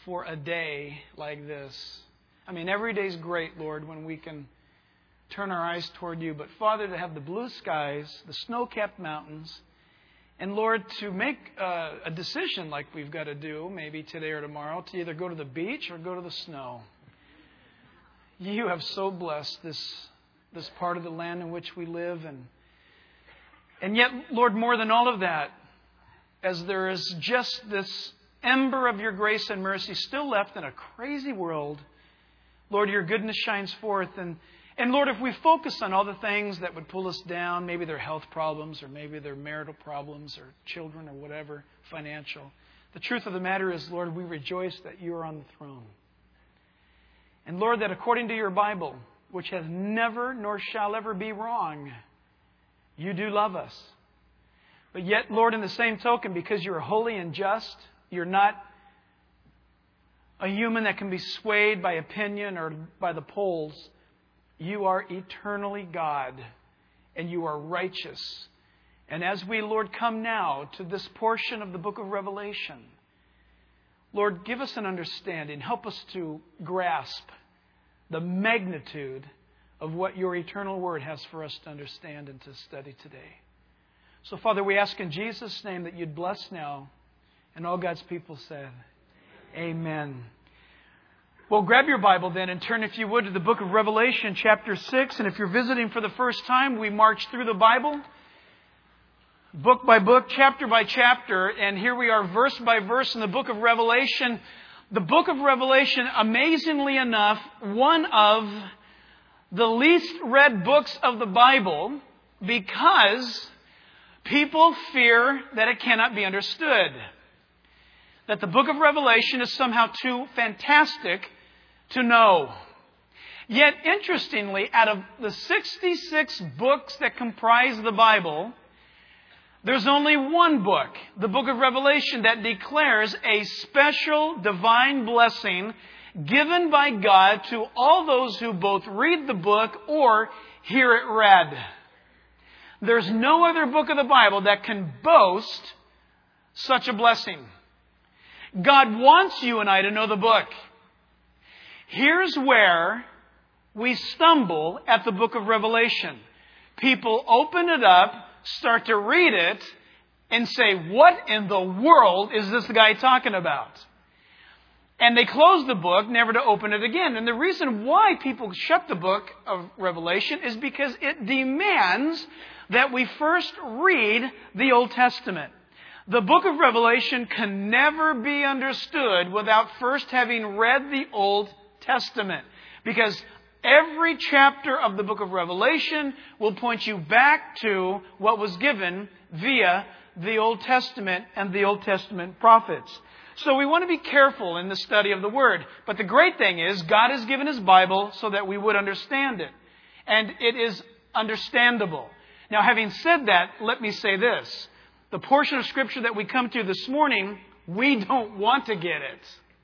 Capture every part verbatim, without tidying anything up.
for a day like this. I mean, every day's great, Lord, when we can turn our eyes toward You. But Father, to have the blue skies, the snow-capped mountains, and Lord, to make uh, a decision like we've got to do, maybe today or tomorrow, to either go to the beach or go to the snow. You have so blessed this this part of the land in which we live. And, and yet, Lord, more than all of that, as there is just this ember of Your grace and mercy still left in a crazy world, Lord, Your goodness shines forth. And, and Lord, if we focus on all the things that would pull us down, maybe they're health problems or maybe they're marital problems or children or whatever, financial. The truth of the matter is, Lord, we rejoice that You are on the throne. And Lord, that according to Your Bible, which has never nor shall ever be wrong, You do love us. But yet, Lord, in the same token, because You're holy and just, You're not a human that can be swayed by opinion or by the polls. You are eternally God, and You are righteous. And as we, Lord, come now to this portion of the book of Revelation, Lord, give us an understanding. Help us to grasp the magnitude of what Your eternal Word has for us to understand and to study today. So, Father, we ask in Jesus' name that You'd bless now. And all God's people said, Amen. Well, grab your Bible then and turn, if you would, to the book of Revelation, chapter six. And if you're visiting for the first time, we march through the Bible, book by book, chapter by chapter. And here we are, verse by verse in the book of Revelation. The book of Revelation, amazingly enough, one of the least read books of the Bible because people fear that it cannot be understood. That the book of Revelation is somehow too fantastic to know. Yet, interestingly, out of the sixty-six books that comprise the Bible, there's only one book, the book of Revelation, that declares a special divine blessing given by God to all those who both read the book or hear it read. There's no other book of the Bible that can boast such a blessing. God wants you and I to know the book. Here's where we stumble at the book of Revelation. People open it up, start to read it, and say, what in the world is this guy talking about? And they close the book, never to open it again. And the reason why people shut the book of Revelation is because it demands that we first read the Old Testament. The book of Revelation can never be understood without first having read the Old Testament. Because every chapter of the book of Revelation will point you back to what was given via the Old Testament and the Old Testament prophets. So we want to be careful in the study of the Word. But the great thing is, God has given His Bible so that we would understand it. And it is understandable. Now, having said that, let me say this. The portion of Scripture that we come to this morning, we don't want to get it.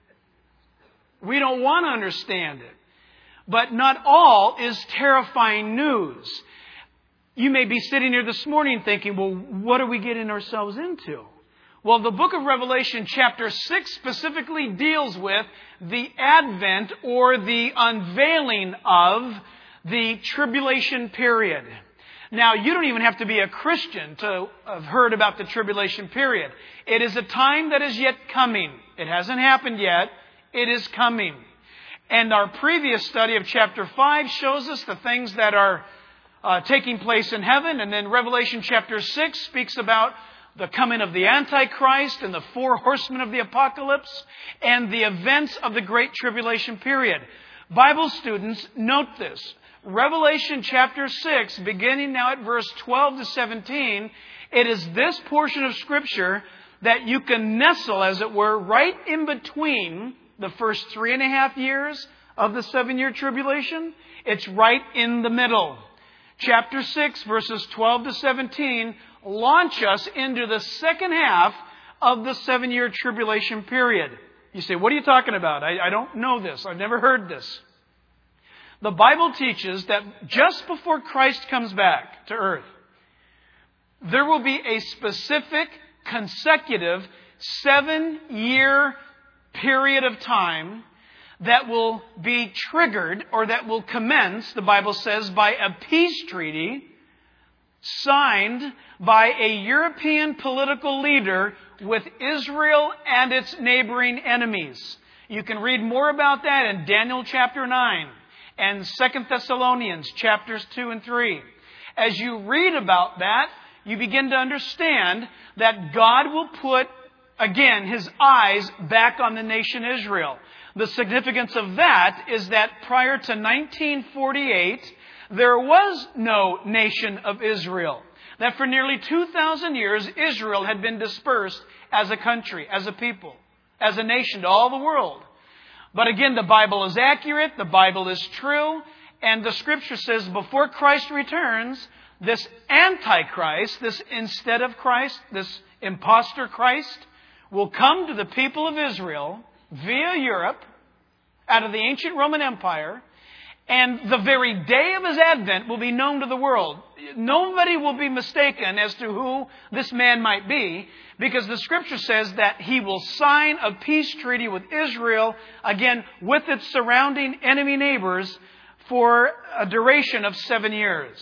We don't want to understand it. But not all is terrifying news. You may be sitting here this morning thinking, well, what are we getting ourselves into? Well, the book of Revelation chapter six specifically deals with the advent or the unveiling of the tribulation period. Now, you don't even have to be a Christian to have heard about the tribulation period. It is a time that is yet coming. It hasn't happened yet. It is coming. And our previous study of chapter five shows us the things that are uh, taking place in heaven. And then Revelation chapter six speaks about the coming of the Antichrist and the four horsemen of the apocalypse and the events of the Great Tribulation period. Bible students, note this. Revelation chapter six, beginning now at verse twelve to seventeen, it is this portion of Scripture that you can nestle, as it were, right in between the first three and a half years of the seven-year tribulation. It's right in the middle. Chapter six, verses twelve to seventeen, launch us into the second half of the seven-year tribulation period. You say, what are you talking about? I, I don't know this. I've never heard this. The Bible teaches that just before Christ comes back to earth, there will be a specific, consecutive, seven-year period of time that will be triggered or that will commence, the Bible says, by a peace treaty signed by a European political leader with Israel and its neighboring enemies. You can read more about that in Daniel chapter nine and Second Thessalonians chapters two and three. As you read about that, you begin to understand that God will put, again, His eyes back on the nation Israel. The significance of that is that prior to nineteen forty-eight, there was no nation of Israel. That for nearly two thousand years, Israel had been dispersed as a country, as a people, as a nation to all the world. But again, the Bible is accurate, the Bible is true, and the Scripture says before Christ returns, this Antichrist, this instead of Christ, this imposter Christ, will come to the people of Israel via Europe, out of the ancient Roman Empire, and the very day of His advent will be known to the world. Nobody will be mistaken as to who this man might be, because the Scripture says that He will sign a peace treaty with Israel, again, with its surrounding enemy neighbors, for a duration of seven years.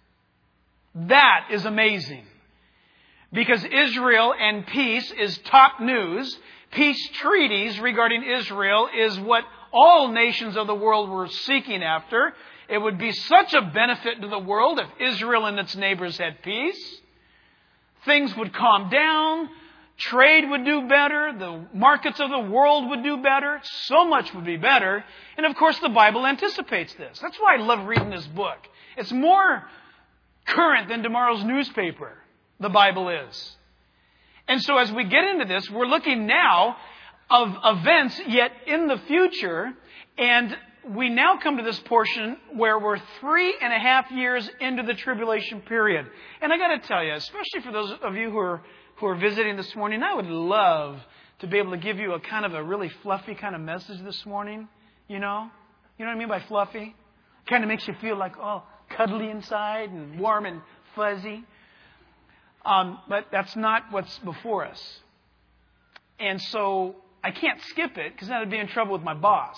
That is amazing. Because Israel and peace is top news. Peace treaties regarding Israel is what all nations of the world were seeking after. It would be such a benefit to the world if Israel and its neighbors had peace. Things would calm down. Trade would do better. The markets of the world would do better. So much would be better. And of course, the Bible anticipates this. That's why I love reading this book. It's more current than tomorrow's newspaper, the Bible is. And so as we get into this, we're looking now of events yet in the future. And we now come to this portion where we're three and a half years into the tribulation period. And I got to tell you, especially for those of you who are who are visiting this morning, I would love to be able to give you a kind of a really fluffy kind of message this morning. You know? You know what I mean by fluffy? Kind of makes you feel like, oh, cuddly inside and warm and fuzzy. Um, but that's not what's before us. And so I can't skip it because then I'd be in trouble with my boss.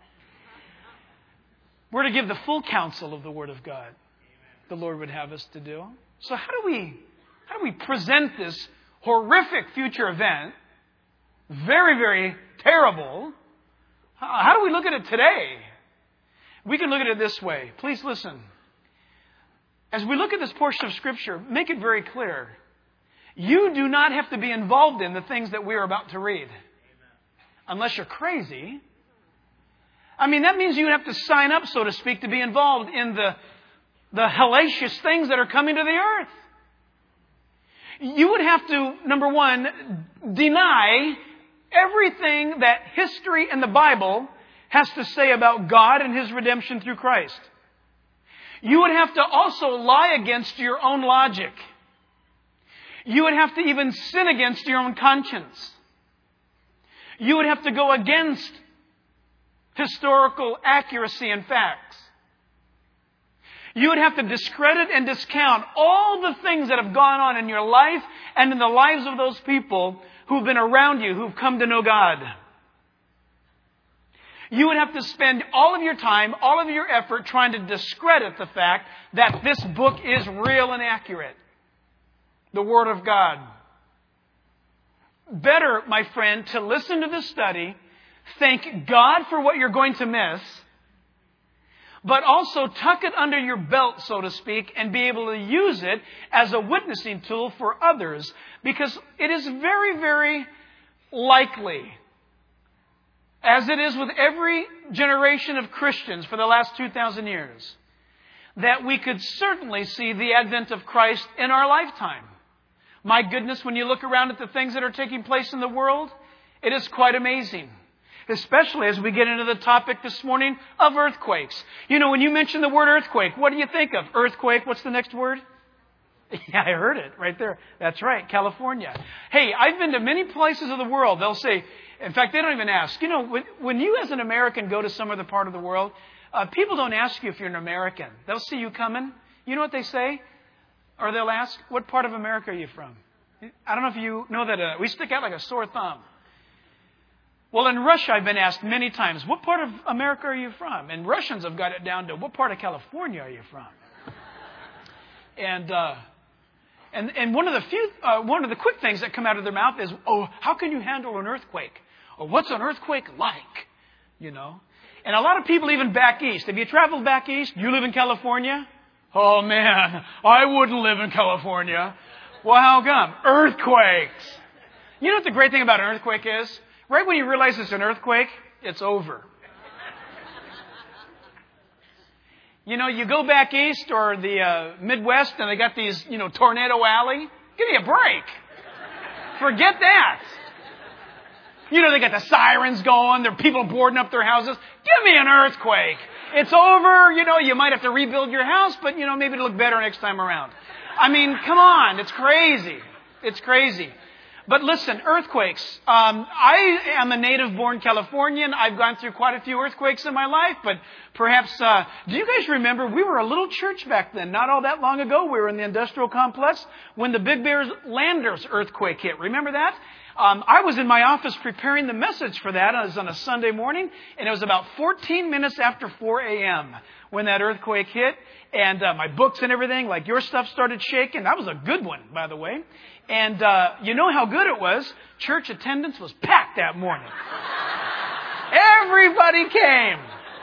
We're to give the full counsel of the Word of God. The Lord would have us to do. So how do we how do we present this horrific future event? Very, very terrible. How, how do we look at it today? We can look at it this way. Please listen. As we look at this portion of Scripture, make it very clear. You do not have to be involved in the things that we are about to read. Unless you're crazy. I mean, that means you have to sign up, so to speak, to be involved in the, the hellacious things that are coming to the earth. You would have to, number one, deny everything that history and the Bible has to say about God and His redemption through Christ. You would have to also lie against your own logic. You would have to even sin against your own conscience. You would have to go against historical accuracy and facts. You would have to discredit and discount all the things that have gone on in your life and in the lives of those people who've been around you, who've come to know God. You would have to spend all of your time, all of your effort trying to discredit the fact that this book is real and accurate. The Word of God. Better, my friend, to listen to the study, thank God for what you're going to miss, but also tuck it under your belt, so to speak, and be able to use it as a witnessing tool for others. Because it is very, very likely, as it is with every generation of Christians for the last two thousand years, that we could certainly see the advent of Christ in our lifetime. My goodness, when you look around at the things that are taking place in the world, it is quite amazing. Especially as we get into the topic this morning of earthquakes. You know, when you mention the word earthquake, what do you think of? Earthquake, what's the next word? Yeah, I heard it right there. That's right, California. Hey, I've been to many places of the world. They'll say, in fact, they don't even ask. You know, when, when you as an American go to some other part of the world, uh, people don't ask you if you're an American. They'll see you coming. You know what they say? Or they'll ask, what part of America are you from? I don't know if you know that uh, we stick out like a sore thumb. Well, in Russia, I've been asked many times, what part of America are you from? And Russians have got it down to, what part of California are you from? And uh, and and one of the few, uh, one of the quick things that come out of their mouth is, oh, how can you handle an earthquake? Or what's an earthquake like? You know? And a lot of people even back east. Have you traveled back east? You live in California? Oh, man, I wouldn't live in California. Well, how come? Earthquakes. You know what the great thing about an earthquake is? Right when you realize it's an earthquake, it's over. You know, you go back east or the uh, Midwest and they got these, you know, Tornado Alley. Give me a break. Forget that. You know, they got the sirens going. There are people boarding up their houses. Give me an earthquake. It's over. You know, you might have to rebuild your house, but, you know, maybe it'll look better next time around. I mean, come on. It's crazy. It's crazy. But listen, earthquakes. Um, I am a native-born Californian. I've gone through quite a few earthquakes in my life, but perhaps, uh, do you guys remember we were a little church back then, not all that long ago. We were in the industrial complex when the Big Bears Landers earthquake hit. Remember that? Um, I was in my office preparing the message for that. It was on a Sunday morning, and it was about fourteen minutes after four a.m. when that earthquake hit, and uh, my books and everything, like your stuff, started shaking. That was a good one, by the way. And uh, you know how good it was? Church attendance was packed that morning. Everybody came.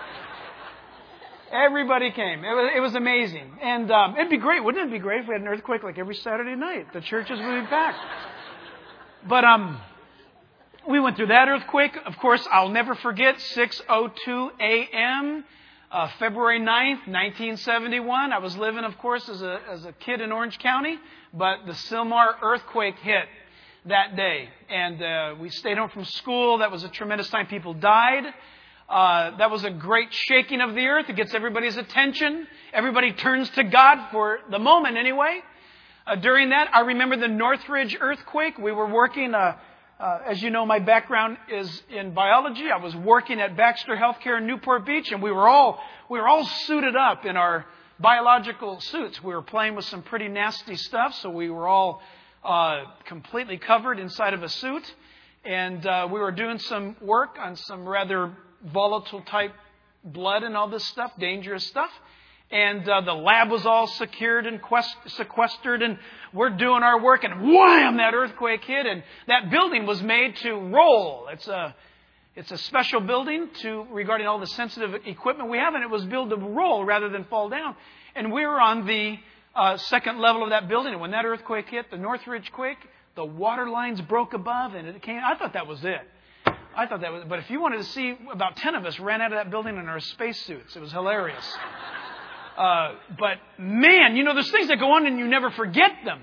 Everybody came. It was, it was amazing. And um, it'd be great. Wouldn't it be great if we had an earthquake like every Saturday night? The churches would be packed. But um, we went through that earthquake. Of course, I'll never forget six oh two a.m., uh, February ninth, nineteen seventy-one. I was living, of course, as a as a kid in Orange County. But the Sylmar earthquake hit that day. And uh, we stayed home from school. That was a tremendous time. People died. Uh, that was a great shaking of the earth. It gets everybody's attention. Everybody turns to God for the moment anyway. Uh, during that, I remember the Northridge earthquake. We were working, uh, uh, as you know, my background is in biology. I was working at Baxter Healthcare in Newport Beach, and we were all we were all suited up in our biological suits. We were playing with some pretty nasty stuff, so we were all uh, completely covered inside of a suit. And uh, we were doing some work on some rather volatile type blood and all this stuff, dangerous stuff. And uh, the lab was all secured and quest- sequestered, and we're doing our work, and wham, that earthquake hit, and that building was made to roll. It's a It's a special building to regarding all the sensitive equipment we have, and it was built to roll rather than fall down. And we were on the uh, second level of that building, and when that earthquake hit, the Northridge quake, the water lines broke above, and it came. I thought that was it. I thought that was. But if you wanted to see, about ten of us ran out of that building in our spacesuits. It was hilarious. Uh, but man, you know, there's things that go on and you never forget them,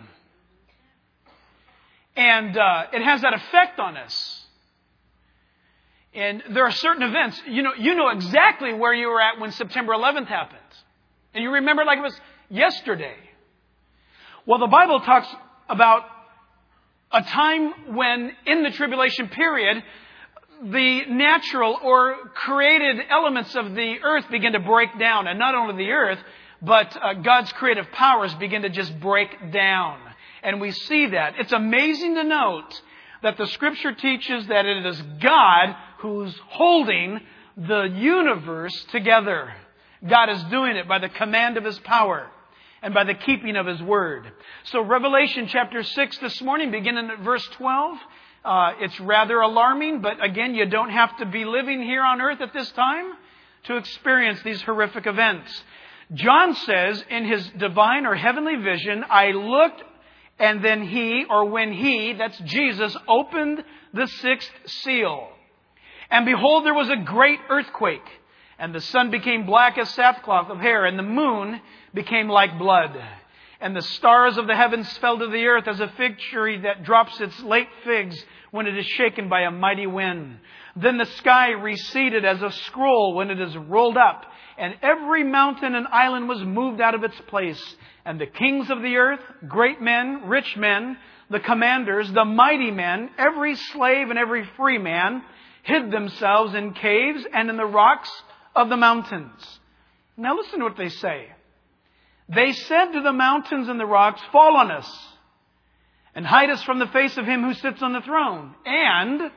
and uh, it has that effect on us. And there are certain events, you know, you know exactly where you were at when September eleventh happened. And you remember it like it was yesterday. Well, the Bible talks about a time when, in the tribulation period, the natural or created elements of the earth begin to break down. And not only the earth, but uh, God's creative powers begin to just break down. And we see that. It's amazing to note that the Scripture teaches that it is God who's holding the universe together. God is doing it by the command of His power and by the keeping of His word. So Revelation chapter six this morning, beginning at verse twelve, uh, it's rather alarming, but again, you don't have to be living here on earth at this time to experience these horrific events. John says in his divine or heavenly vision, I looked, and then he, or when he, that's Jesus, opened the sixth seal. And behold, there was a great earthquake, and the sun became black as sackcloth of hair, and the moon became like blood. And the stars of the heavens fell to the earth as a fig tree that drops its late figs when it is shaken by a mighty wind. Then the sky receded as a scroll when it is rolled up, and every mountain and island was moved out of its place. And the kings of the earth, great men, rich men, the commanders, the mighty men, every slave and every free man, hid themselves in caves and in the rocks of the mountains. Now listen to what they say. They said to the mountains and the rocks, fall on us, and hide us from the face of Him who sits on the throne, and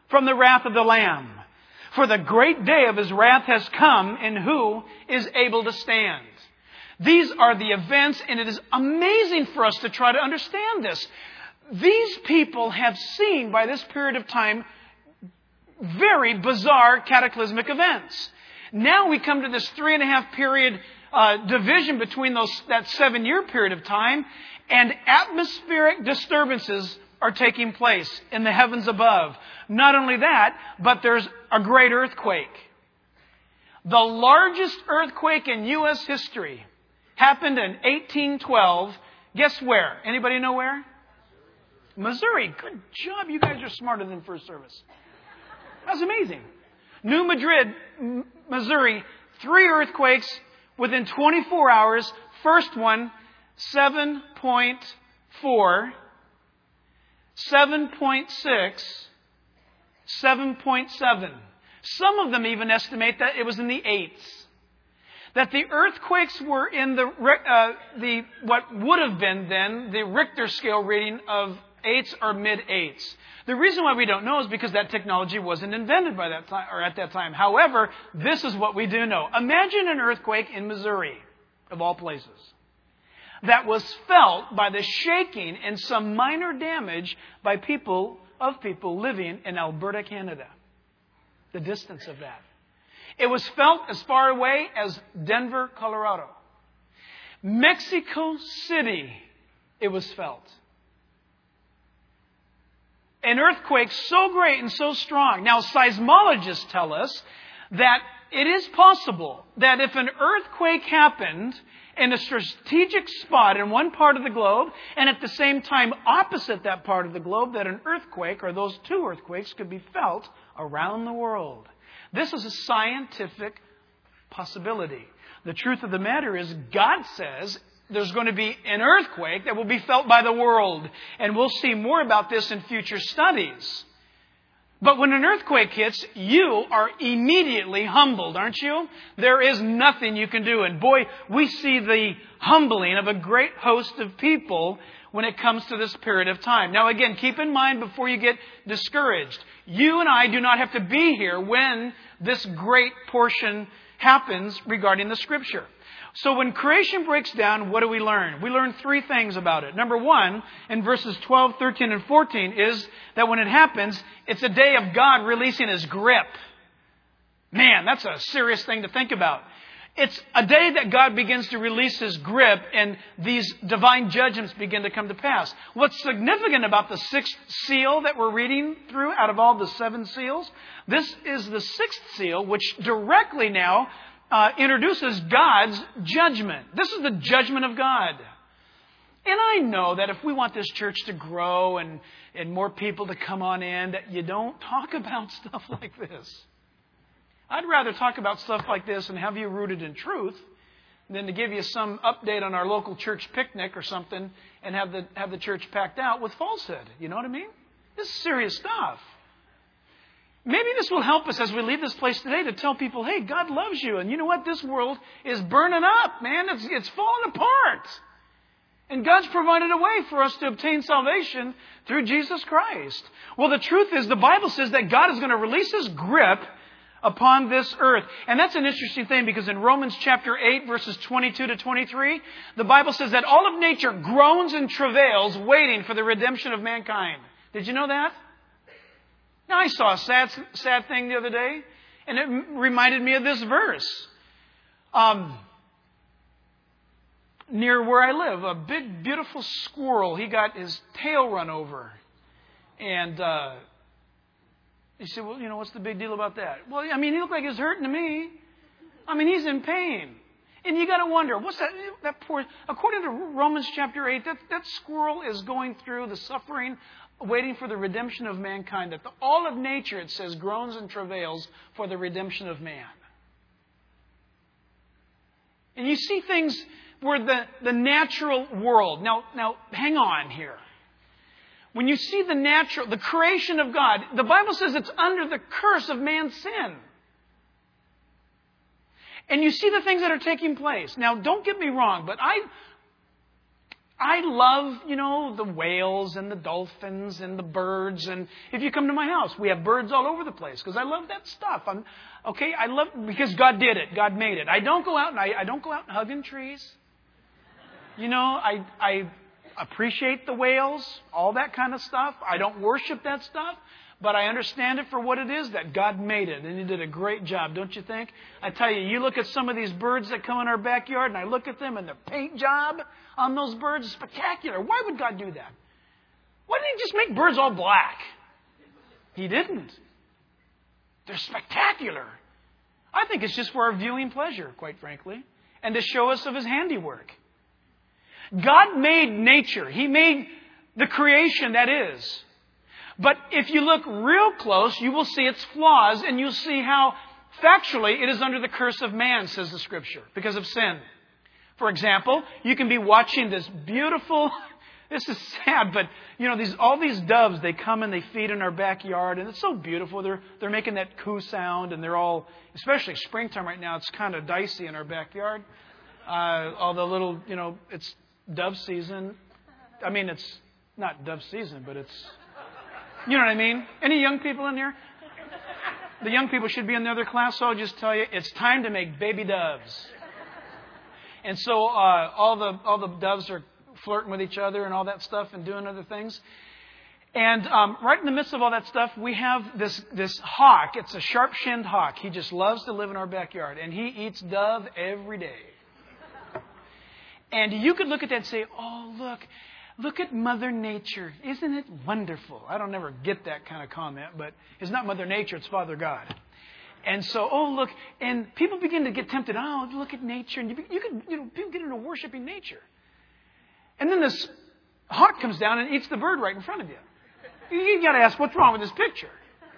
from the wrath of the Lamb. For the great day of His wrath has come, and who is able to stand? These are the events, and it is amazing for us to try to understand this. These people have seen, by this period of time, very bizarre cataclysmic events. Now we come to this three and a half period uh, division between those that seven year period of time, and atmospheric disturbances are taking place in the heavens above. Not only that, but there's a great earthquake. The largest earthquake in U S history happened in eighteen twelve. Guess where? Anybody know where? Missouri. Good job. You guys are smarter than first service. That's amazing. New Madrid, Missouri, three earthquakes within twenty-four hours. First one, seven point four, seven point six, seven point seven. Some of them even estimate that it was in the eights. That the earthquakes were in the uh, the what would have been then the Richter scale reading of eights or mid-eights. The reason why we don't know is because that technology wasn't invented by that time or at that time. However, this is what we do know. Imagine an earthquake in Missouri, of all places, that was felt by the shaking and some minor damage by people of people living in Alberta, Canada. The distance of that. It was felt as far away as Denver, Colorado. Mexico City, it was felt. An earthquake so great and so strong. Now, seismologists tell us that it is possible that if an earthquake happened in a strategic spot in one part of the globe, and at the same time opposite that part of the globe, that an earthquake or those two earthquakes could be felt around the world. This is a scientific possibility. The truth of the matter is, God says there's going to be an earthquake that will be felt by the world. And we'll see more about this in future studies. But when an earthquake hits, you are immediately humbled, aren't you? There is nothing you can do. And boy, we see the humbling of a great host of people when it comes to this period of time. Now again, keep in mind before you get discouraged, you and I do not have to be here when this great portion happens regarding the Scripture. So when creation breaks down, what do we learn? We learn three things about it. Number one, in verses twelve, thirteen, and fourteen, is that when it happens, it's a day of God releasing His grip. Man, that's a serious thing to think about. It's a day that God begins to release His grip and these divine judgments begin to come to pass. What's significant about the sixth seal that we're reading through out of all the seven seals? This is the sixth seal, which directly now Uh, introduces God's judgment. This is the judgment of God. And I know that if we want this church to grow and, and more people to come on in, that you don't talk about stuff like this. I'd rather talk about stuff like this and have you rooted in truth than to give you some update on our local church picnic or something and have the, have the church packed out with falsehood. You know what I mean? This is serious stuff. Maybe this will help us as we leave this place today to tell people, hey, God loves you. And you know what? This world is burning up, man. It's, it's falling apart. And God's provided a way for us to obtain salvation through Jesus Christ. Well, the truth is the Bible says that God is going to release His grip upon this earth. And that's an interesting thing because in Romans chapter eight, verses twenty-two to twenty-three, the Bible says that all of nature groans and travails waiting for the redemption of mankind. Did you know that? Now, I saw a sad, sad thing the other day, and it reminded me of this verse. Um, near where I live, a big, beautiful squirrel, he got his tail run over. And uh, you say, well, you know, what's the big deal about that? Well, I mean, he looked like he was hurting to me. I mean, he's in pain. And you got to wonder, what's that? That poor. According to Romans chapter eight, that, that squirrel is going through the suffering, waiting for the redemption of mankind. That the, all of nature, it says, groans and travails for the redemption of man. And you see things where the, the natural world. Now, now, hang on here. When you see the natural, the creation of God, the Bible says it's under the curse of man's sin. And you see the things that are taking place. Now, don't get me wrong, but I I love, you know, the whales and the dolphins and the birds. And if you come to my house, we have birds all over the place because I love that stuff. I'm, okay, I love, because God did it. God made it. I don't go out and I, I don't go out and hugging trees. You know, I, I appreciate the whales, all that kind of stuff. I don't worship that stuff. But I understand it for what it is, that God made it. And He did a great job, don't you think? I tell you, you look at some of these birds that come in our backyard, and I look at them, and the paint job on those birds is spectacular. Why would God do that? Why didn't He just make birds all black? He didn't. They're spectacular. I think it's just for our viewing pleasure, quite frankly, and to show us of His handiwork. God made nature. He made the creation that is. But if you look real close, you will see its flaws, and you'll see how factually it is under the curse of man, says the Scripture, because of sin. For example, you can be watching this beautiful, this is sad, but you know, these all these doves, they come and they feed in our backyard, and it's so beautiful. They're they're making that coo sound, and they're all, especially springtime right now, it's kind of dicey in our backyard. Uh, all the little, you know, it's dove season. I mean, it's not dove season, but it's, you know what I mean? Any young people in here? The young people should be in the other class, so I'll just tell you, it's time to make baby doves. And so uh, all the all the doves are flirting with each other and all that stuff and doing other things. And um, right in the midst of all that stuff, we have this, this hawk. It's a sharp-shinned hawk. He just loves to live in our backyard. And he eats dove every day. And you could look at that and say, oh, look, look at Mother Nature. Isn't it wonderful? I don't ever get that kind of comment, but it's not Mother Nature, it's Father God. And so, oh, look, and people begin to get tempted. Oh, look at nature. And you, you could, you know, people get into worshiping nature. And then this hawk comes down and eats the bird right in front of you. You got to ask, what's wrong with this picture?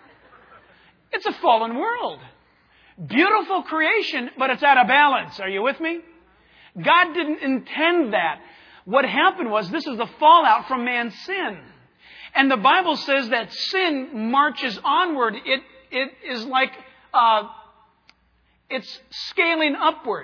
It's a fallen world. Beautiful creation, but it's out of balance. Are you with me? God didn't intend that. What happened was, this is the fallout from man's sin. And the Bible says that sin marches onward. It, it is like, uh, it's scaling upward.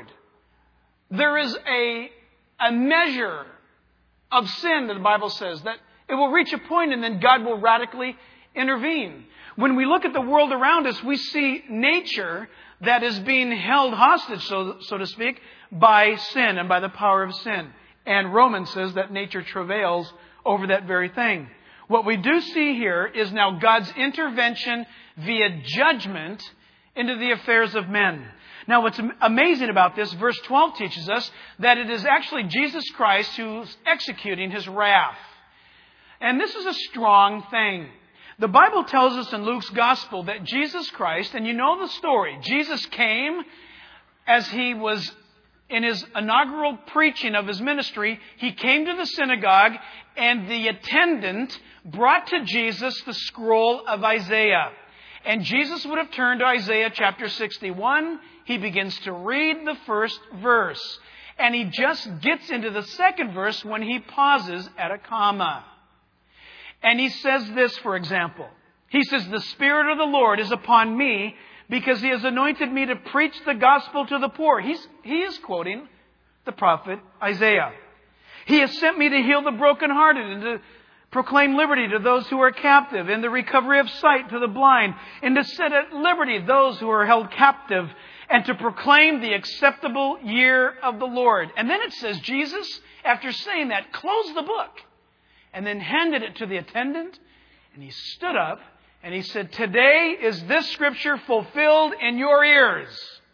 There is a, a measure of sin that the Bible says that it will reach a point and then God will radically intervene. When we look at the world around us, we see nature that is being held hostage, so, so to speak, by sin and by the power of sin. And Romans says that nature travails over that very thing. What we do see here is now God's intervention via judgment into the affairs of men. Now, what's amazing about this, verse twelve teaches us that it is actually Jesus Christ who's executing His wrath. And this is a strong thing. The Bible tells us in Luke's Gospel that Jesus Christ, and you know the story, Jesus came as He was in His inaugural preaching of His ministry. He came to the synagogue, and the attendant brought to Jesus the scroll of Isaiah. And Jesus would have turned to Isaiah chapter sixty-one. He begins to read the first verse. And he just gets into the second verse when he pauses at a comma. And he says this, for example. He says, the Spirit of the Lord is upon me because He has anointed me to preach the gospel to the poor. He's, he is quoting the prophet Isaiah. He has sent me to heal the brokenhearted and to proclaim liberty to those who are captive, and the recovery of sight to the blind, and to set at liberty those who are held captive, and to proclaim the acceptable year of the Lord. And then it says Jesus, after saying that, closed the book and then handed it to the attendant, and he stood up and he said, today is this scripture fulfilled in your ears.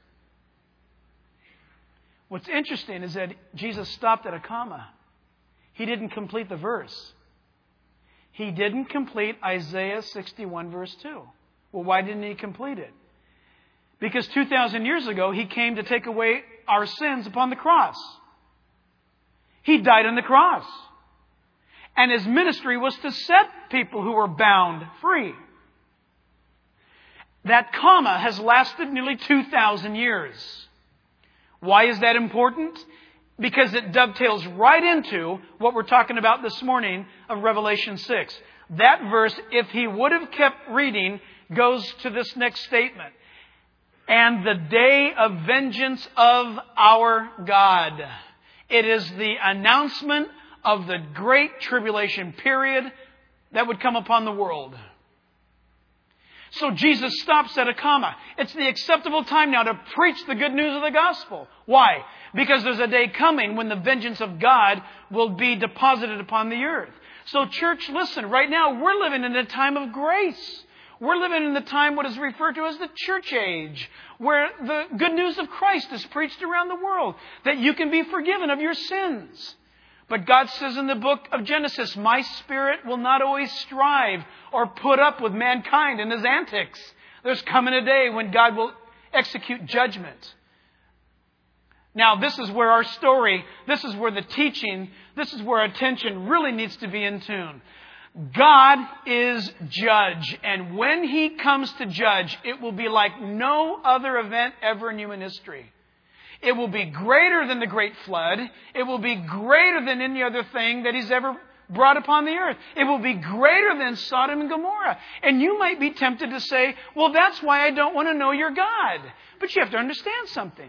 What's interesting is that Jesus stopped at a comma. He didn't complete the verse. He didn't complete Isaiah sixty-one verse two. Well, why didn't He complete it? Because two thousand years ago, He came to take away our sins upon the cross. He died on the cross. And His ministry was to set people who were bound free. That comma has lasted nearly two thousand years. Why is that important? Because it dovetails right into what we're talking about this morning of Revelation six. That verse, if he would have kept reading, goes to this next statement. And the day of vengeance of our God. It is the announcement of the great tribulation period that would come upon the world. So Jesus stops at a comma. It's the acceptable time now to preach the good news of the gospel. Why? Because there's a day coming when the vengeance of God will be deposited upon the earth. So church, listen, right now we're living in a time of grace. We're living in the time what is referred to as the church age, where the good news of Christ is preached around the world, that you can be forgiven of your sins. But God says in the book of Genesis, my spirit will not always strive or put up with mankind and his antics. There's coming a day when God will execute judgment. Now, this is where our story, this is where the teaching, this is where our attention really needs to be in tune. God is judge, and when He comes to judge, it will be like no other event ever in human history. It will be greater than the great flood. It will be greater than any other thing that He's ever brought upon the earth. It will be greater than Sodom and Gomorrah. And you might be tempted to say, well, that's why I don't want to know your God. But you have to understand something.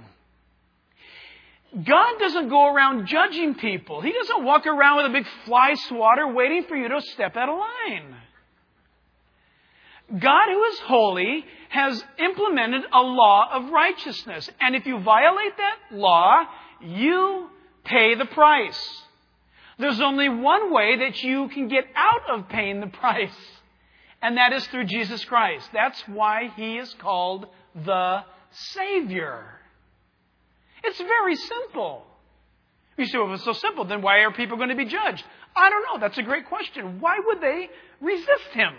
God doesn't go around judging people. He doesn't walk around with a big fly swatter waiting for you to step out of line. God, who is holy, has implemented a law of righteousness. And if you violate that law, you pay the price. There's only one way that you can get out of paying the price, and that is through Jesus Christ. That's why He is called the Savior. It's very simple. You say, well, if it's so simple, then why are people going to be judged? I don't know. That's a great question. Why would they resist Him?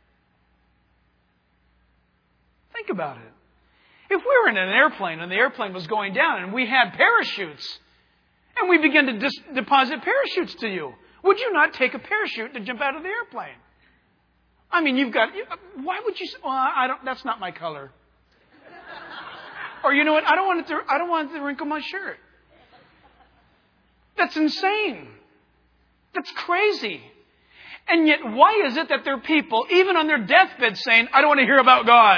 Think about it. If we were in an airplane and the airplane was going down and we had parachutes and we began to dis- deposit parachutes to you, would you not take a parachute to jump out of the airplane? I mean, you've got, you, why would you, well, I don't, that's not my color. Or you know what, I don't want it to, I don't want it to wrinkle my shirt. That's insane. That's crazy. And yet, why is it that there are people, even on their deathbed, saying, I don't want to hear about God?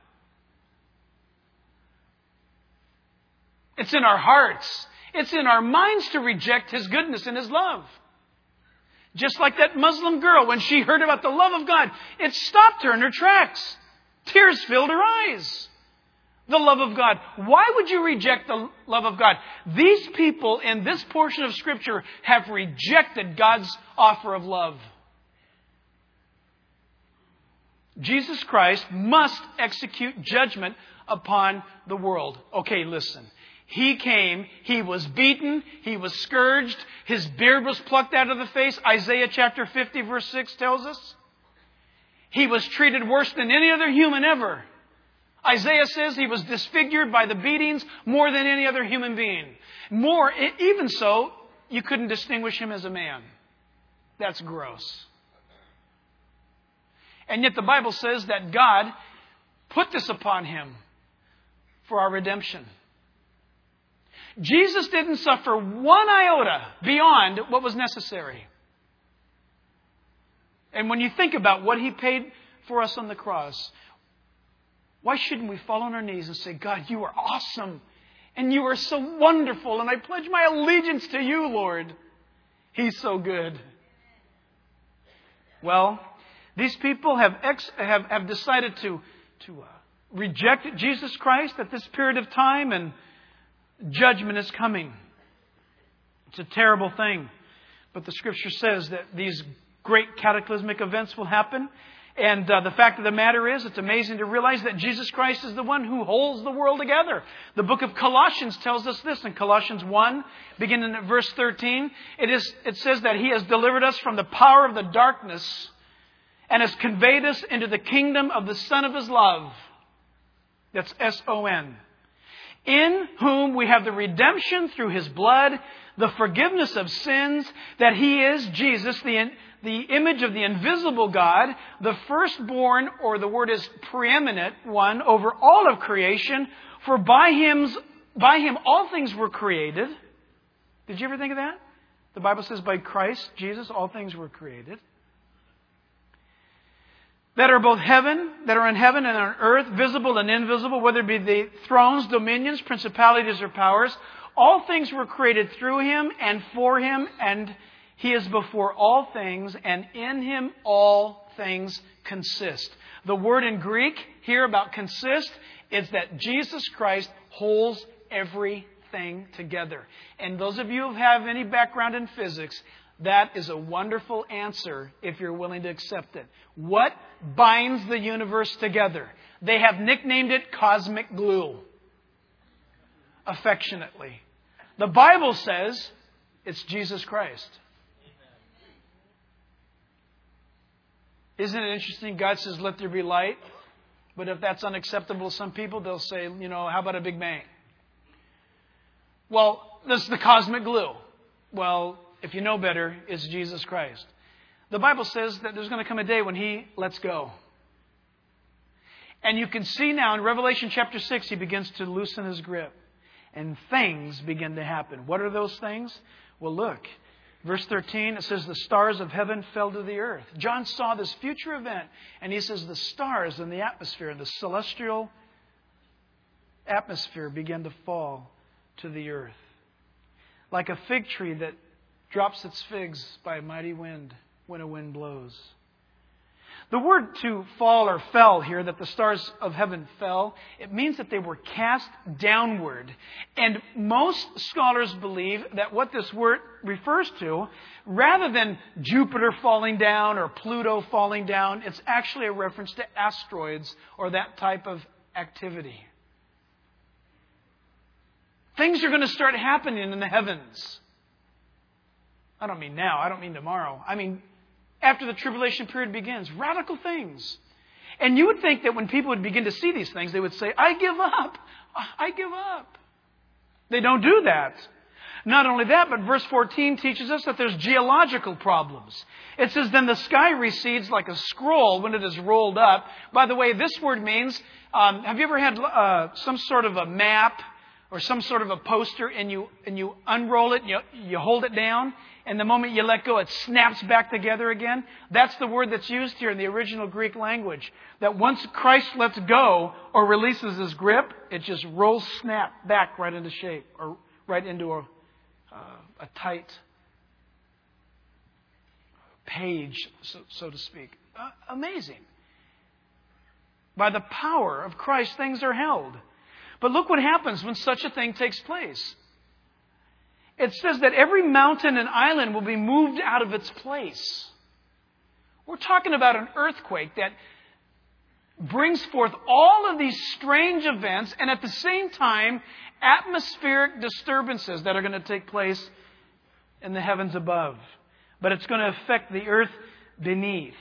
It's in our hearts. It's in our minds to reject His goodness and His love. Just like that Muslim girl, when she heard about the love of God, it stopped her in her tracks. Tears filled her eyes. The love of God. Why would you reject the love of God? These people in this portion of Scripture have rejected God's offer of love. Jesus Christ must execute judgment upon the world. Okay, listen. He came, He was beaten, He was scourged, His beard was plucked out of the face. Isaiah chapter fifty verse six tells us. He was treated worse than any other human ever. Isaiah says He was disfigured by the beatings more than any other human being. More, even so, you couldn't distinguish Him as a man. That's gross. And yet the Bible says that God put this upon Him for our redemption. Jesus didn't suffer one iota beyond what was necessary. And when you think about what He paid for us on the cross, why shouldn't we fall on our knees and say, God, You are awesome and You are so wonderful and I pledge my allegiance to You, Lord. He's so good. Well, these people have ex- have, have decided to, to uh, reject Jesus Christ at this period of time, and judgment is coming. It's a terrible thing. But the Scripture says that these great cataclysmic events will happen. And uh, the fact of the matter is, it's amazing to realize that Jesus Christ is the one who holds the world together. The book of Colossians tells us this in Colossians one, beginning at verse thirteen. It is, it says that He has delivered us from the power of the darkness and has conveyed us into the kingdom of the Son of His love. That's S O N. In whom we have the redemption through His blood, the forgiveness of sins, that He is, Jesus, the, the image of the invisible God, the firstborn, or the word is preeminent one, over all of creation. For by Him, by Him all things were created. Did you ever think of that? The Bible says by Christ, Jesus, all things were created. That are both heaven, that are in heaven and on earth, visible and invisible, whether it be the thrones, dominions, principalities, or powers. All things were created through Him and for Him, and He is before all things, and in Him all things consist. The word in Greek here about consist is that Jesus Christ holds everything together. And those of you who have any background in physics, that is a wonderful answer if you're willing to accept it. What binds the universe together? They have nicknamed it cosmic glue, affectionately. The Bible says it's Jesus Christ. Isn't it interesting? God says, let there be light. But if that's unacceptable to some people, they'll say, you know, how about a Big Bang? Well, this is the cosmic glue. Well, if you know better, it's Jesus Christ. The Bible says that there's going to come a day when He lets go. And you can see now in Revelation chapter six, He begins to loosen His grip. And things begin to happen. What are those things? Well, look. Verse thirteen, it says, the stars of heaven fell to the earth. John saw this future event, and he says the stars in the atmosphere, the celestial atmosphere began to fall to the earth. Like a fig tree that drops its figs by a mighty wind when a wind blows. The word to fall or fell here, that the stars of heaven fell, it means that they were cast downward. And most scholars believe that what this word refers to, rather than Jupiter falling down or Pluto falling down, it's actually a reference to asteroids or that type of activity. Things are going to start happening in the heavens. I don't mean now. I don't mean tomorrow. I mean after the tribulation period begins. Radical things. And you would think that when people would begin to see these things, they would say, I give up. I give up. They don't do that. Not only that, but verse fourteen teaches us that there's geological problems. It says, then the sky recedes like a scroll when it is rolled up. By the way, this word means, um, have you ever had uh, some sort of a map or some sort of a poster and you and you unroll it and you, you hold it down? And the moment you let go, it snaps back together again. That's the word that's used here in the original Greek language. That once Christ lets go or releases His grip, it just rolls snap back right into shape or right into a, uh, a tight page, so, so to speak. Uh, amazing. By the power of Christ, things are held. But look what happens when such a thing takes place. It says that every mountain and island will be moved out of its place. We're talking about an earthquake that brings forth all of these strange events and at the same time atmospheric disturbances that are going to take place in the heavens above. But it's going to affect the earth beneath.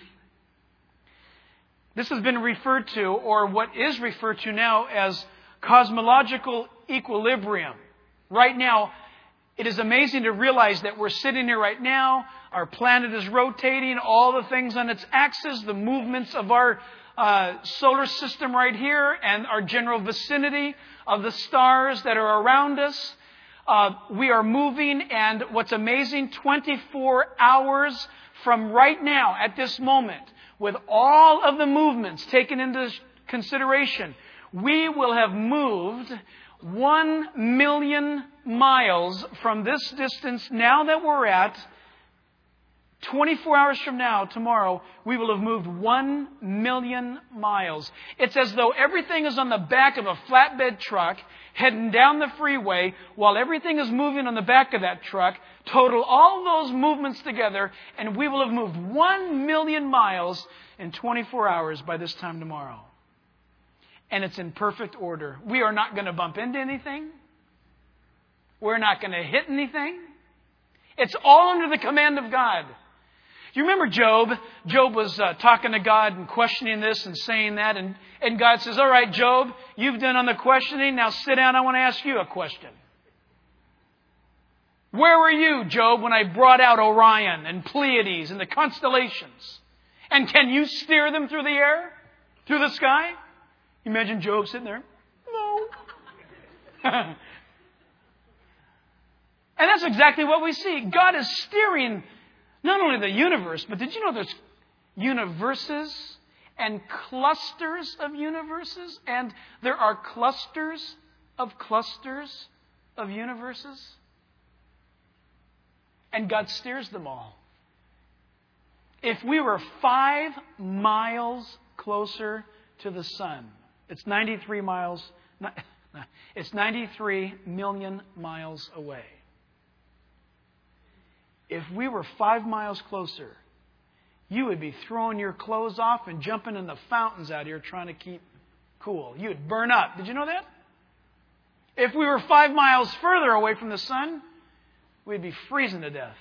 This has been referred to, or what is referred to now, as cosmological equilibrium. Right now, it is amazing to realize that we're sitting here right now. Our planet is rotating, all the things on its axis, the movements of our uh, solar system right here, and our general vicinity of the stars that are around us. Uh, we are moving, and what's amazing, twenty-four hours from right now, at this moment, with all of the movements taken into consideration, we will have moved one million miles from this distance now that we're at. twenty-four hours from now, tomorrow, we will have moved one million miles. It's as though everything is on the back of a flatbed truck heading down the freeway while everything is moving on the back of that truck. Total all those movements together, and we will have moved one million miles in twenty-four hours by this time tomorrow. And it's in perfect order. We are not going to bump into anything. We're not going to hit anything. It's all under the command of God. You remember Job? Job was uh, talking to God and questioning this and saying that. And, and God says, all right, Job, you've done on the questioning. Now sit down. I want to ask you a question. Where were you, Job, when I brought out Orion and Pleiades and the constellations? And can you steer them through the air? Through the sky? Imagine Job sitting there. No. And that's exactly what we see. God is steering not only the universe, but did you know there's universes and clusters of universes? And there are clusters of clusters of universes? And God steers them all. If we were five miles closer to the sun, it's ninety-three miles, it's ninety-three million miles away. If we were five miles closer, you would be throwing your clothes off and jumping in the fountains out here trying to keep cool. You would burn up. Did you know that? If we were five miles further away from the sun, we'd be freezing to death.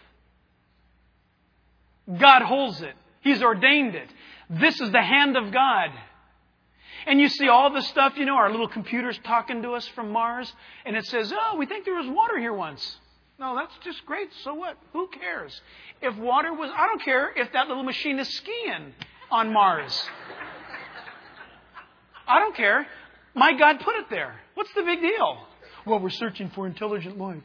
God holds it. He's ordained it. This is the hand of God. And you see all the stuff, you know, our little computers talking to us from Mars, and it says, oh, we think there was water here once. No, that's just great. So what? Who cares? If water was, I don't care if that little machine is skiing on Mars. I don't care. My God put it there. What's the big deal? Well, we're searching for intelligent life.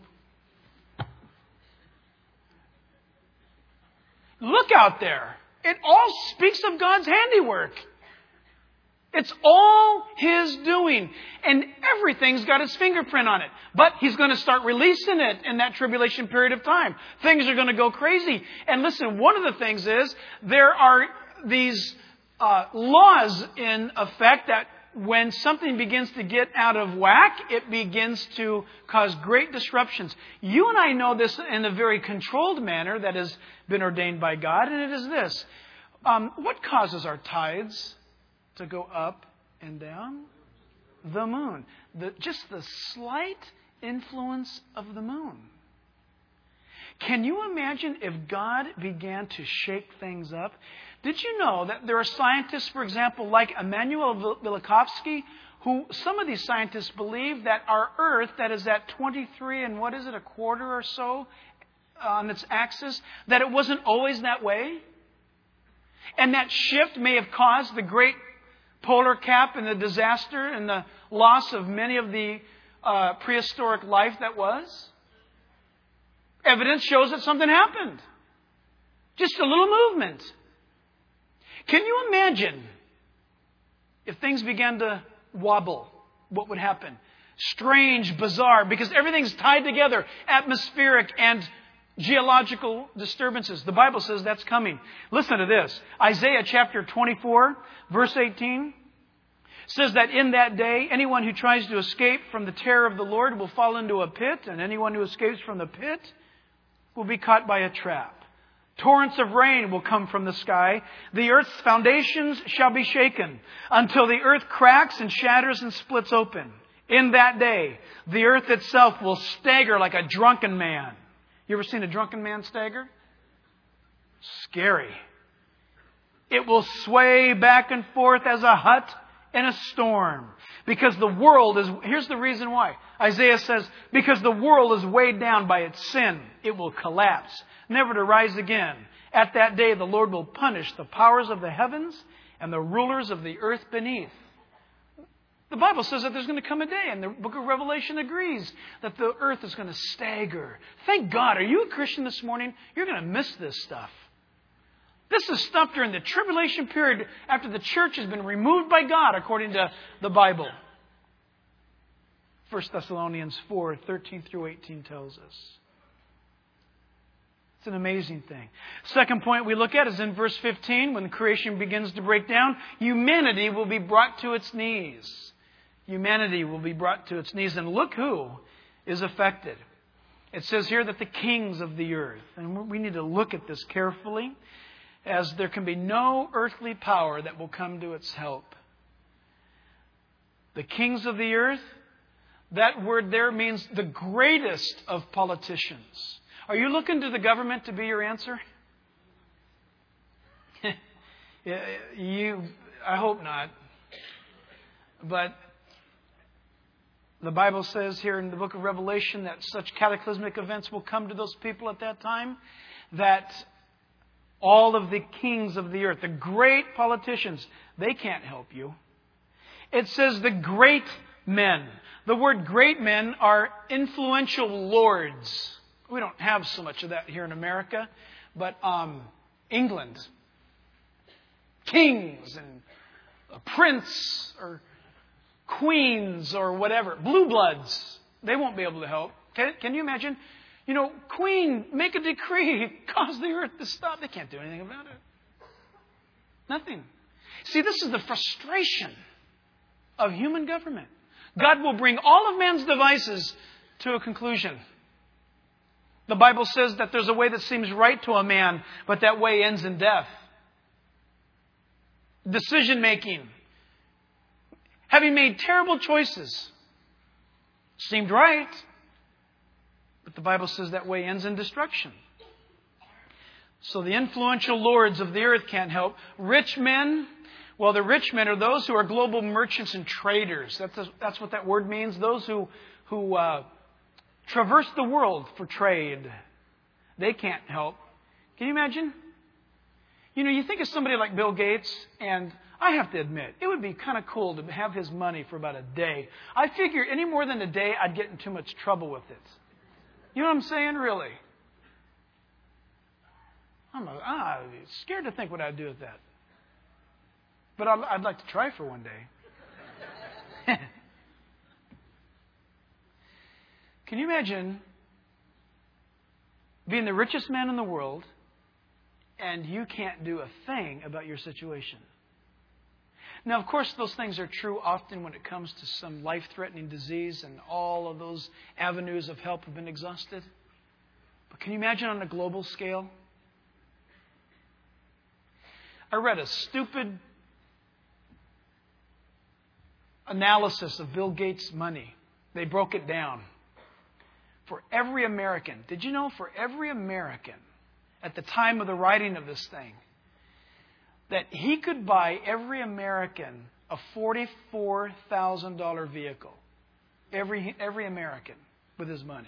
Look out there. It all speaks of God's handiwork. It's all His doing. And everything's got His fingerprint on it. But He's going to start releasing it in that tribulation period of time. Things are going to go crazy. And listen, one of the things is there are these uh, laws in effect that when something begins to get out of whack, it begins to cause great disruptions. You and I know this in a very controlled manner that has been ordained by God, and it is this. Um, what causes our tides to go up and down? The moon. The, just the slight influence of the moon. Can you imagine if God began to shake things up? Did you know that there are scientists, for example, like Immanuel Velikovsky, who some of these scientists believe that our Earth, that is at twenty-three and what is it, a quarter or so on its axis, that it wasn't always that way? And that shift may have caused the great polar cap and the disaster and the loss of many of the uh, prehistoric life that was? Evidence shows that something happened. Just a little movement. Can you imagine if things began to wobble? What would happen? Strange, bizarre, because everything's tied together. Atmospheric and geological disturbances. The Bible says that's coming. Listen to this. Isaiah chapter twenty-four, verse eighteen says that in that day, anyone who tries to escape from the terror of the Lord will fall into a pit, and anyone who escapes from the pit will be caught by a trap. Torrents of rain will come from the sky. The earth's foundations shall be shaken until the earth cracks and shatters and splits open. In that day, the earth itself will stagger like a drunken man. You ever seen a drunken man stagger? Scary. It will sway back and forth as a hut in a storm. Because the world is, here's the reason why. Isaiah says, because the world is weighed down by its sin, it will collapse, never to rise again. At that day, the Lord will punish the powers of the heavens and the rulers of the earth beneath. The Bible says that there's going to come a day, and the book of Revelation agrees that the earth is going to stagger. Thank God. Are you a Christian this morning? You're going to miss this stuff. This is stuff during the tribulation period after the church has been removed by God, according to the Bible. First Thessalonians four, thirteen through eighteen tells us. It's an amazing thing. Second point we look at is in verse fifteen, when creation begins to break down, humanity will be brought to its knees. Humanity will be brought to its knees. And look who is affected. It says here that the kings of the earth, and we need to look at this carefully, as there can be no earthly power that will come to its help. The kings of the earth, that word there means the greatest of politicians. Are you looking to the government to be your answer? you, I hope not. But the Bible says here in the book of Revelation that such cataclysmic events will come to those people at that time, that all of the kings of the earth, the great politicians, they can't help you. It says the great men. The word great men are influential lords. We don't have so much of that here in America, but um, England, kings and a prince or queens or whatever, blue bloods, they won't be able to help. Can, can you imagine? You know, Queen, make a decree, cause the earth to stop. They can't do anything about it. Nothing. See, this is the frustration of human government. God will bring all of man's devices to a conclusion. The Bible says that there's a way that seems right to a man, but that way ends in death. Decision making. Having made terrible choices. Seemed right, but the Bible says that way ends in destruction. So the influential lords of the earth can't help. Rich men, well, the rich men are those who are global merchants and traders. That's, that's what that word means. Those who, who uh, traverse the world for trade. They can't help. Can you imagine? You know, you think of somebody like Bill Gates, and I have to admit, it would be kind of cool to have his money for about a day. I figure any more than a day, I'd get in too much trouble with it. You know what I'm saying? Really. I'm, a, I'm scared to think what I'd do with that. But I'd, I'd like to try for one day. Can you imagine being the richest man in the world and you can't do a thing about your situation? Now, of course, those things are true often when it comes to some life-threatening disease and all of those avenues of help have been exhausted. But can you imagine on a global scale? I read a stupid analysis of Bill Gates' money. They broke it down. For every American, did you know for every American at the time of the writing of this thing, that he could buy every American a forty-four thousand dollars vehicle. Every, every American with his money.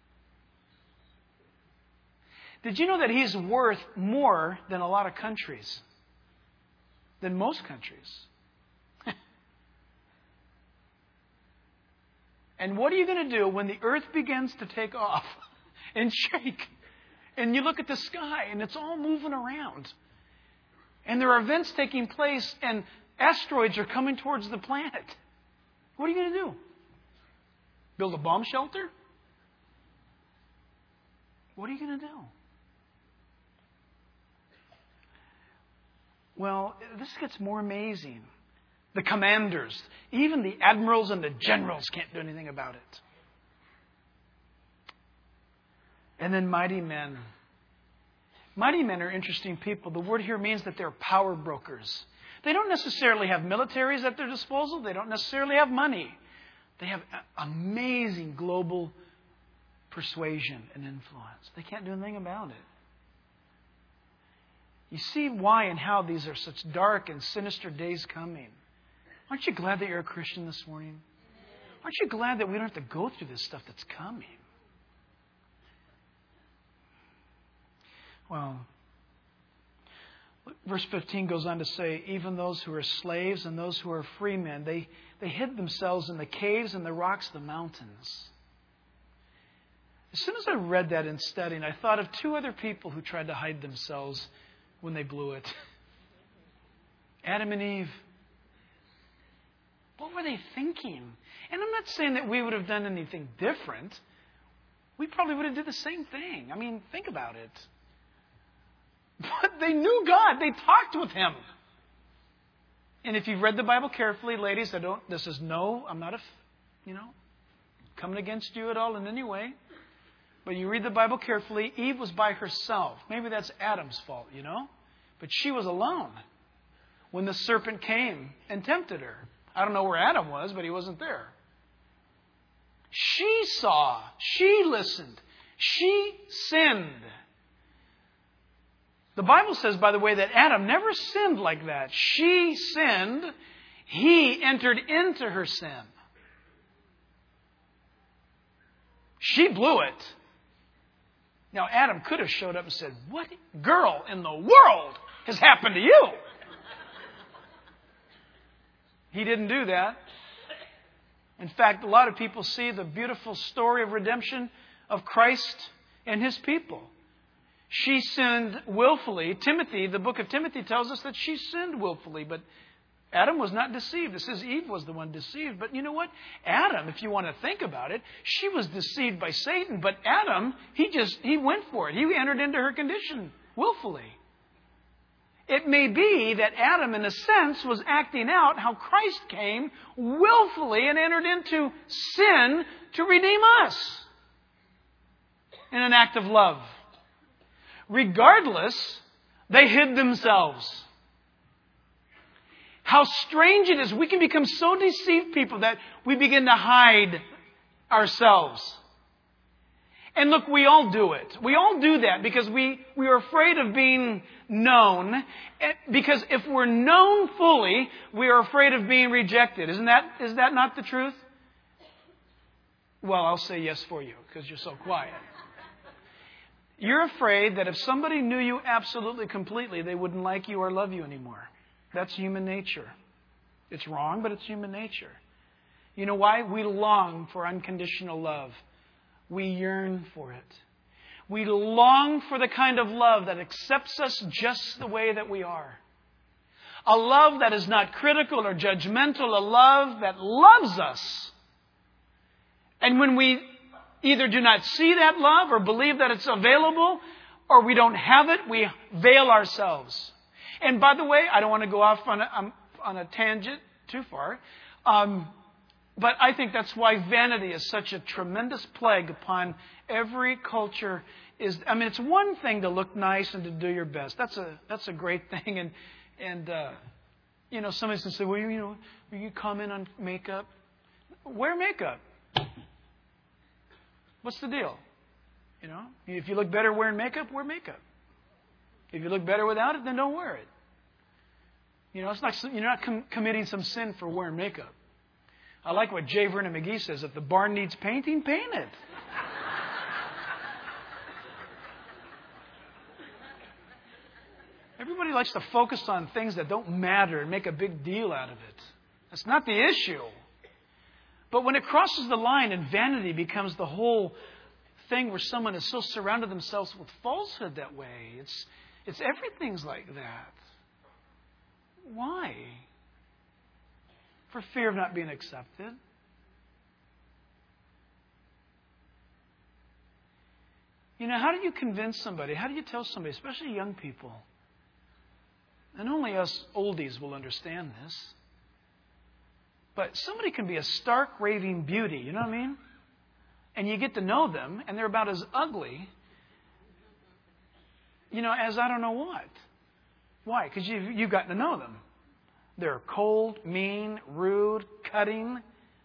Did you know that he's worth more than a lot of countries? Than most countries. And what are you going to do when the earth begins to take off and shake? And you look at the sky and it's all moving around. And there are events taking place and asteroids are coming towards the planet. What are you going to do? Build a bomb shelter? What are you going to do? Well, this gets more amazing. The commanders, even the admirals and the generals can't do anything about it. And then mighty men. Mighty men are interesting people. The word here means that they're power brokers. They don't necessarily have militaries at their disposal. They don't necessarily have money. They have amazing global persuasion and influence. They can't do anything about it. You see why and how these are such dark and sinister days coming. Aren't you glad that you're a Christian this morning? Aren't you glad that we don't have to go through this stuff that's coming? Well, verse fifteen goes on to say, even those who are slaves and those who are free men, they, they hid themselves in the caves and the rocks of the mountains. As soon as I read that in studying, I thought of two other people who tried to hide themselves when they blew it. Adam and Eve. What were they thinking? And I'm not saying that we would have done anything different. We probably would have did the same thing. I mean, think about it. But they knew God. They talked with Him. And if you've read the Bible carefully, ladies, I don't. This is no. I'm not a, you know, coming against you at all in any way. But you read the Bible carefully. Eve was by herself. Maybe that's Adam's fault, you know. But she was alone when the serpent came and tempted her. I don't know where Adam was, but he wasn't there. She saw. She listened. She sinned. The Bible says, by the way, that Adam never sinned like that. She sinned. He entered into her sin. She blew it. Now, Adam could have showed up and said, what girl in the world has happened to you? He didn't do that. In fact, a lot of people see the beautiful story of redemption of Christ and His people. She sinned willfully. Timothy, the book of Timothy tells us that she sinned willfully, but Adam was not deceived. It says Eve was the one deceived. But you know what? Adam, if you want to think about it, she was deceived by Satan. But Adam, he just, he went for it. He entered into her condition willfully. It may be that Adam, in a sense, was acting out how Christ came willfully and entered into sin to redeem us in an act of love. Regardless, they hid themselves. How strange it is. We can become so deceived people that we begin to hide ourselves. And look, we all do it. We all do that because we, we are afraid of being known. Because if we're known fully, we are afraid of being rejected. Isn't that, is that not the truth? Well, I'll say yes for you because you're so quiet. You're afraid that if somebody knew you absolutely completely, they wouldn't like you or love you anymore. That's human nature. It's wrong, but it's human nature. You know why? We long for unconditional love. We yearn for it. We long for the kind of love that accepts us just the way that we are. A love that is not critical or judgmental. A love that loves us. And when we either do not see that love or believe that it's available or we don't have it, we veil ourselves. And by the way, I don't want to go off on a, um, on a tangent too far, um, but I think that's why vanity is such a tremendous plague upon every culture. Is I mean, it's one thing to look nice and to do your best. That's a that's a great thing. And and uh, you know, somebody's going to say, well, you, you know, will you comment on makeup? Wear makeup. What's the deal? You know, if you look better wearing makeup, wear makeup. If you look better without it, then don't wear it. You know, it's not, you're not com- committing some sin for wearing makeup. I like what J. Vernon McGee says. If the barn needs painting, paint it. Everybody likes to focus on things that don't matter and make a big deal out of it. That's not the issue. But when it crosses the line and vanity becomes the whole thing where someone has so surrounded themselves with falsehood that way, it's It's everything's like that. Why? For fear of not being accepted. You know, how do you convince somebody? How do you tell somebody, especially young people? And only us oldies will understand this. But somebody can be a stark, raving beauty, you know what I mean? And you get to know them, and they're about as ugly, you know, as I don't know what. Why? Because you've, you've gotten to know them. They're cold, mean, rude, cutting.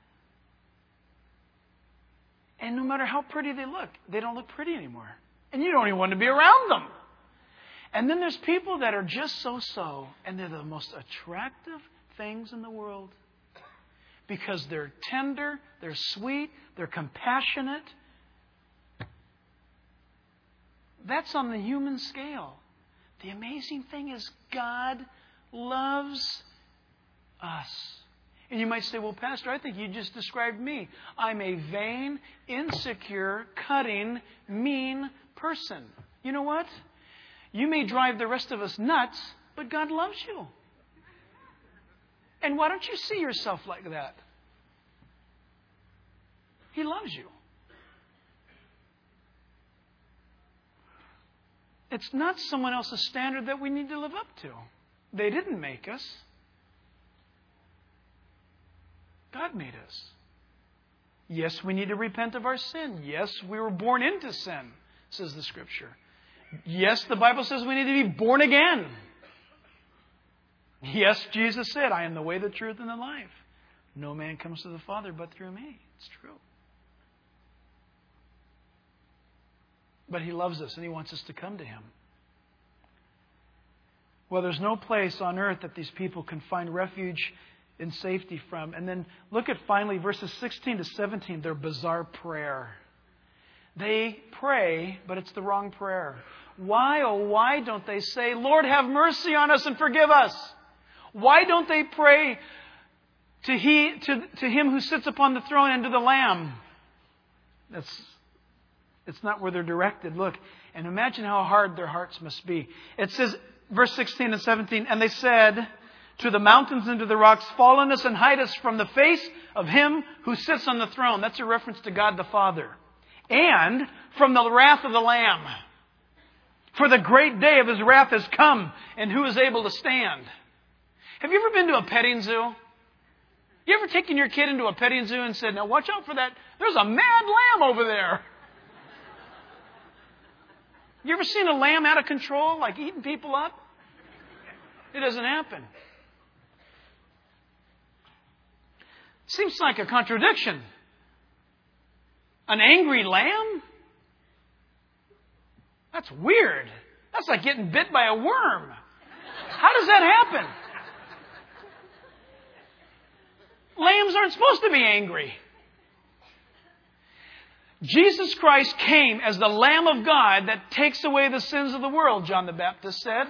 And no matter how pretty they look, they don't look pretty anymore. And you don't even want to be around them. And then there's people that are just so-so, and they're the most attractive things in the world. Because they're tender, they're sweet, they're compassionate. That's on the human scale. The amazing thing is God loves us. And you might say, well, Pastor, I think you just described me. I'm a vain, insecure, cutting, mean person. You know what? You may drive the rest of us nuts, but God loves you. And why don't you see yourself like that? He loves you. It's not someone else's standard that we need to live up to. They didn't make us. God made us. Yes, we need to repent of our sin. Yes, we were born into sin, says the Scripture. Yes, the Bible says we need to be born again. Yes, Jesus said, I am the way, the truth, and the life. No man comes to the Father but through me. It's true. But He loves us and He wants us to come to Him. Well, there's no place on earth that these people can find refuge and safety from. And then look at finally verses sixteen to seventeen, their bizarre prayer. They pray, but it's the wrong prayer. Why, oh, why don't they say, Lord, have mercy on us and forgive us? Why don't they pray to, he, to, to Him who sits upon the throne and to the Lamb? That's, it's not where they're directed. Look, and imagine how hard their hearts must be. It says, verse sixteen and seventeen, and they said, to the mountains and to the rocks, fall on us and hide us from the face of Him who sits on the throne. That's a reference to God the Father. And from the wrath of the Lamb. For the great day of His wrath has come, and who is able to stand? Have you ever been to a petting zoo? You ever taken your kid into a petting zoo and said, now watch out for that, there's a mad lamb over there. You ever seen a lamb out of control, like eating people up? It doesn't happen. Seems like a contradiction. An angry lamb? That's weird. That's like getting bit by a worm. How does that happen? Lambs aren't supposed to be angry. Jesus Christ came as the Lamb of God that takes away the sins of the world, John the Baptist said.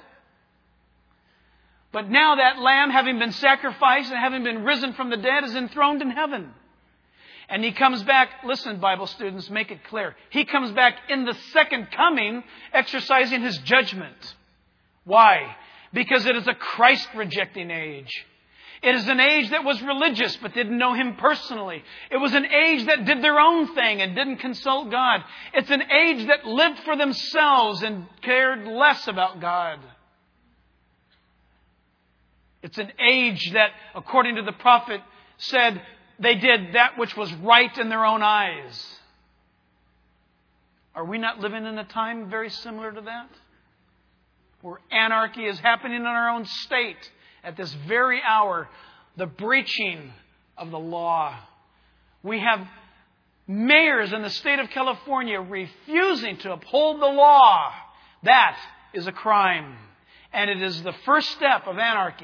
But now that Lamb, having been sacrificed and having been risen from the dead, is enthroned in heaven. And He comes back, listen, Bible students, make it clear. He comes back in the second coming, exercising His judgment. Why? Because it is a Christ-rejecting age. It is an age that was religious but didn't know Him personally. It was an age that did their own thing and didn't consult God. It's an age that lived for themselves and cared less about God. It's an age that, according to the prophet, said they did that which was right in their own eyes. Are we not living in a time very similar to that? Where anarchy is happening in our own state. At this very hour, the breaching of the law. We have mayors in the state of California refusing to uphold the law. That is a crime. And it is the first step of anarchy.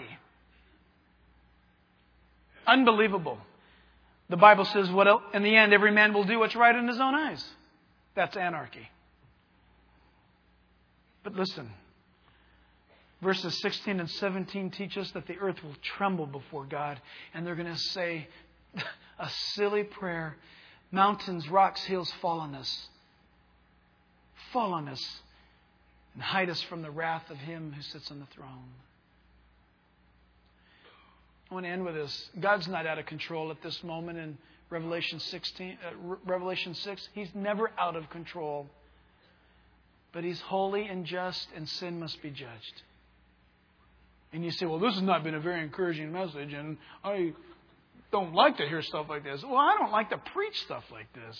Unbelievable. The Bible says, "What in the end, every man will do what's right in his own eyes." That's anarchy. But listen. Verses sixteen and seventeen teach us that the earth will tremble before God. And they're going to say a silly prayer. Mountains, rocks, hills, fall on us. Fall on us. And hide us from the wrath of Him who sits on the throne. I want to end with this. God's not out of control at this moment in Revelation sixteen, uh, Revelation six. He's never out of control. But He's holy and just, and sin must be judged. And you say, well, this has not been a very encouraging message, and I don't like to hear stuff like this. Well, I don't like to preach stuff like this.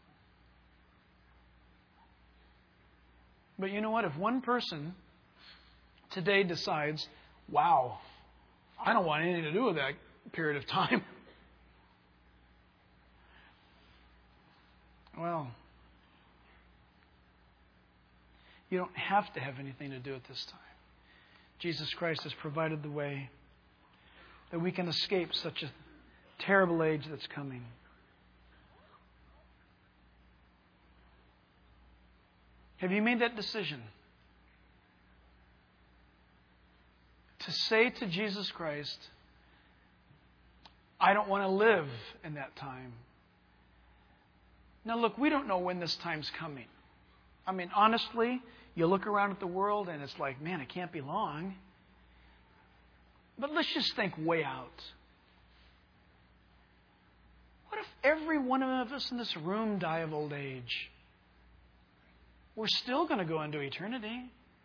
But you know what? If one person today decides, wow, I don't want anything to do with that period of time. Well, you don't have to have anything to do at this time. Jesus Christ has provided the way that we can escape such a terrible age that's coming. Have you made that decision? To say to Jesus Christ, I don't want to live in that time. Now look, we don't know when this time's coming. I mean, honestly, you look around at the world and it's like, man, it can't be long. But let's just think way out. What if every one of us in this room die of old age? We're still going to go into eternity.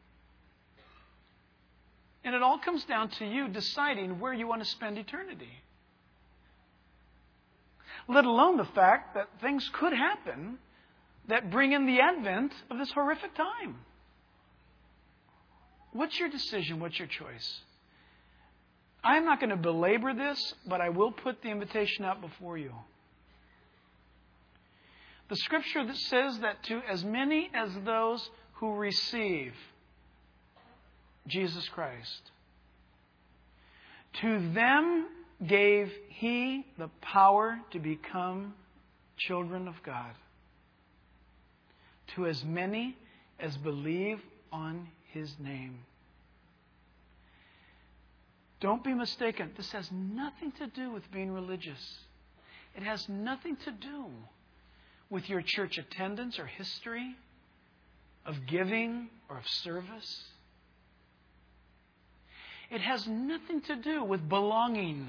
And it all comes down to you deciding where you want to spend eternity. Let alone the fact that things could happen that bring in the advent of this horrific time. What's your decision? What's your choice? I'm not going to belabor this, but I will put the invitation out before you. The scripture that says that to as many as those who receive Jesus Christ, to them gave He the power to become children of God. To as many as believe on His name. Don't be mistaken. This has nothing to do with being religious. It has nothing to do with your church attendance or history of giving or of service. It has nothing to do with belonging.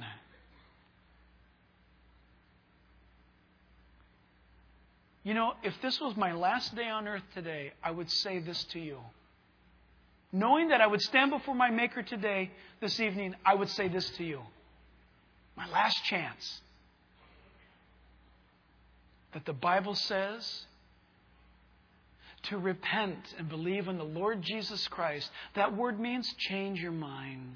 You know, if this was my last day on earth today, I would say this to you. Knowing that I would stand before my Maker today, this evening, I would say this to you. My last chance. That the Bible says to repent and believe in the Lord Jesus Christ. That word means change your mind.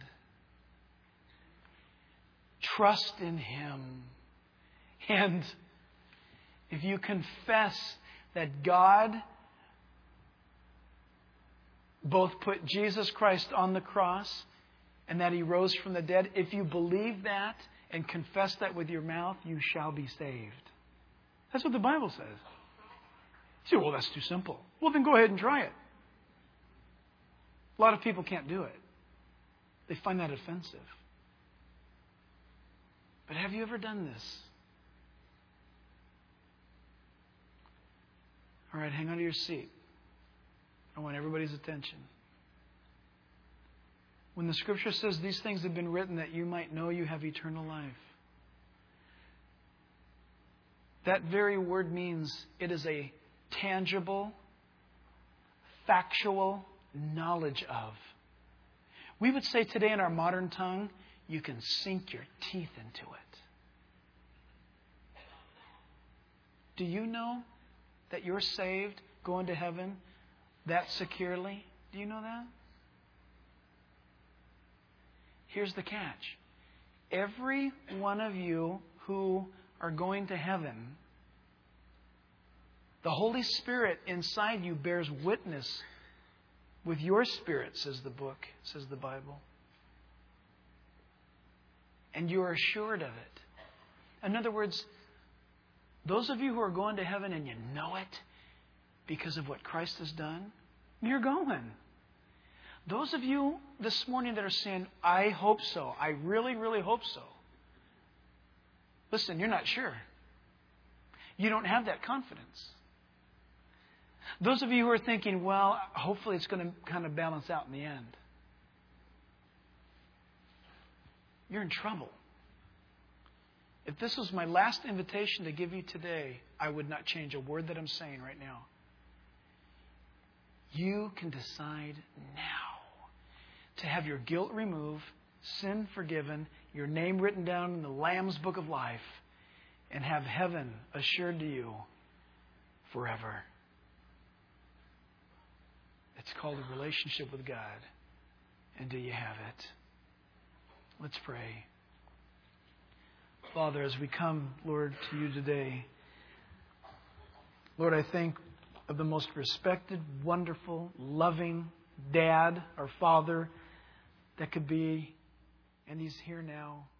Trust in Him. And if you confess that God both put Jesus Christ on the cross and that He rose from the dead, if you believe that and confess that with your mouth, you shall be saved. That's what the Bible says. You say, well, that's too simple. Well, then go ahead and try it. A lot of people can't do it. They find that offensive. But have you ever done this? All right, hang on to your seat. I want everybody's attention. When the Scripture says these things have been written that you might know you have eternal life, that very word means it is a tangible, factual knowledge of. We would say today in our modern tongue, you can sink your teeth into it. Do you know that you're saved, going to heaven that securely? Do you know that? Here's the catch. Every one of you who are going to heaven, the Holy Spirit inside you bears witness with your spirit, says the book, says the Bible. And you are assured of it. In other words, those of you who are going to heaven and you know it because of what Christ has done, you're going. Those of you this morning that are saying, I hope so, I really, really hope so. Listen, you're not sure. You don't have that confidence. Those of you who are thinking, well, hopefully it's going to kind of balance out in the end. You're in trouble. If this was my last invitation to give you today, I would not change a word that I'm saying right now. You can decide now to have your guilt removed, sin forgiven, your name written down in the Lamb's Book of Life, and have heaven assured to you forever. It's called a relationship with God. And do you have it? Let's pray. Father, as we come, Lord, to you today, Lord, I think of the most respected, wonderful, loving dad or father that could be, and he's here now.